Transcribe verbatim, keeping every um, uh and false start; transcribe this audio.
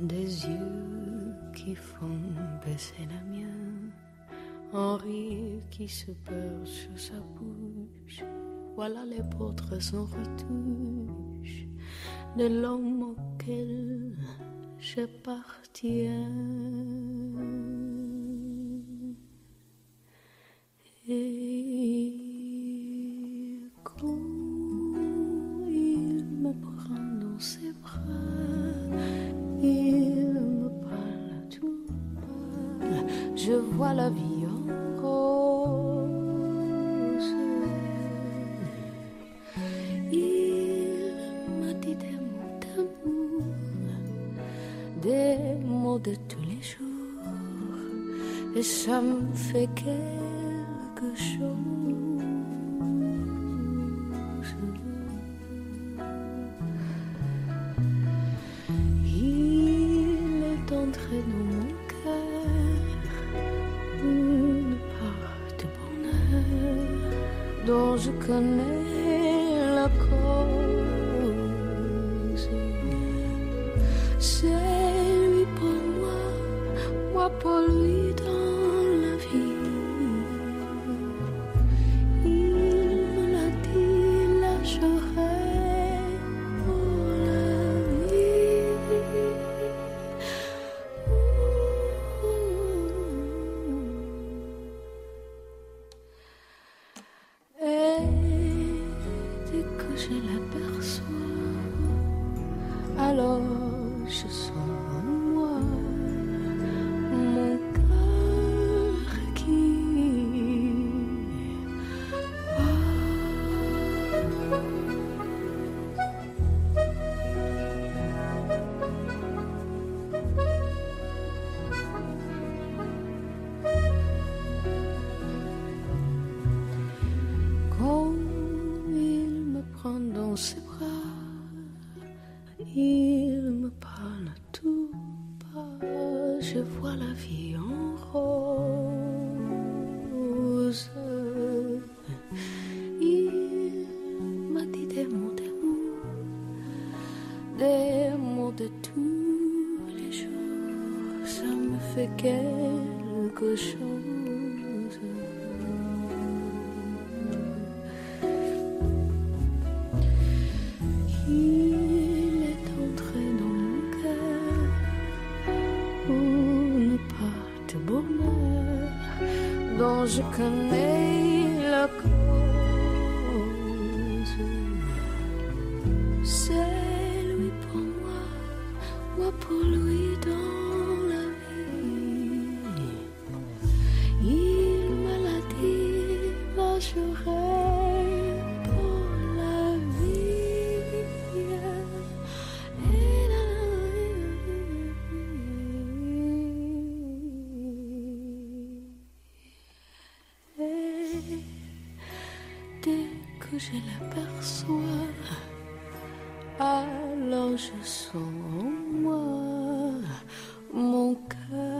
des yeux qui font baisser la mienne, un rire qui se perd sur sa bouche. Voilà les portraits sans retouche de l'homme auquel j'appartiens. Et quand il me prend dans ses bras, il me parle à tout bas, je vois la vie en rose. Il m'a dit des mots d'amour, des mots de tous les jours, et ça me fait quelque chose. Il est entré dans mon cœur une part de bonheur dont je connais la cause. C'est lui pour moi, moi pour lui dans la vie. Il me l'a dit, là j'aurai pour la vie. Et dès que je l'aperçois, alors je sens en moi mon cœur qui quand il me prend dans ses bras, il me parle tout bas, je vois la vie en rose. Il m'a dit des mots d'amour, des mots de tous les jours, ça me fait quelque chose. Il est entré dans mon cœur une part de bonheur dont je connais la cause. C'est lui pour moi, moi pour lui dans la vie. Il me l'a dit, là j'aurai pour la vie. Et là, et dès que je l'aperçois, alors je sens en moi mon cœur